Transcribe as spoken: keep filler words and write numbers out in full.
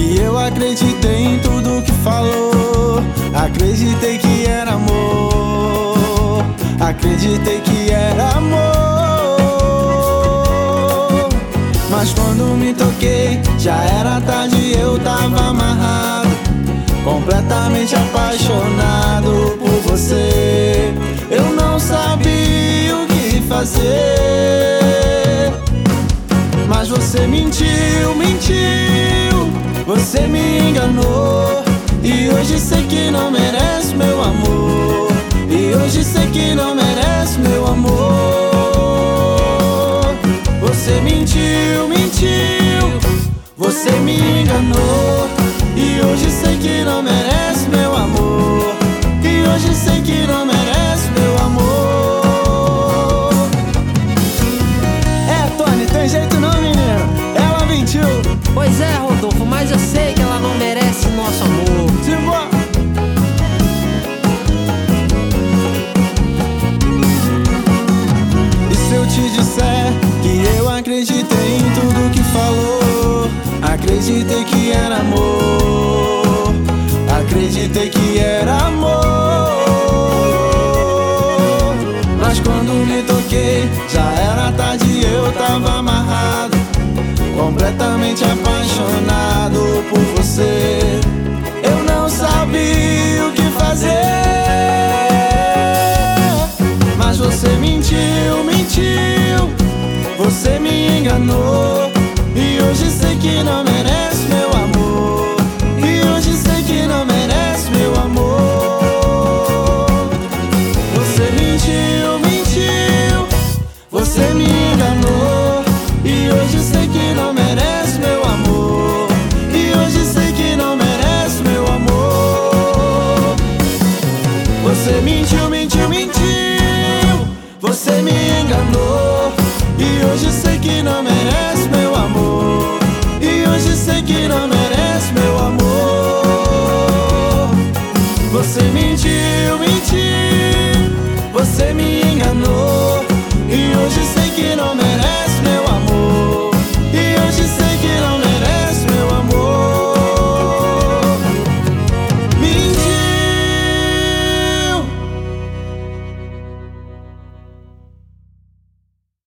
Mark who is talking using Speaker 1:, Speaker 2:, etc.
Speaker 1: que eu acreditei em tudo que falou. Acreditei que era amor, acreditei que era amor. Mas quando me toquei, já era tarde e eu tava amarrado, completamente apaixonado por você. Eu não sabia o que fazer, mas você mentiu, mentiu, você me enganou. E hoje sei que não merece meu amor, e hoje sei que não merece meu amor. Você mentiu, mentiu, você me enganou. E hoje sei que não merece meu amor, e hoje sei que não merece meu amor. É, Tony, tem jeito não, menino, ela mentiu.
Speaker 2: Pois é, Rodolfo, mas eu sei que ela não merece nosso amor.
Speaker 1: Simbora. E se eu te disser que eu acreditei em tudo que falou? Acreditei que era amor, acreditei que era amor. Mas quando me toquei, já era tarde e eu tava amarrado, completamente apaixonado por você. Eu não sabia o que fazer, mas você mentiu, mentiu, você me enganou. E hoje sei que não merece meu amor, e hoje sei que não merece meu amor. Você mentiu, mentiu, você me enganou. E hoje sei que não merece meu amor, e hoje sei que não merece meu amor. Você mentiu, mentiu, mentiu, você me enganou. E hoje sei que não merece meu amor, e hoje sei que não merece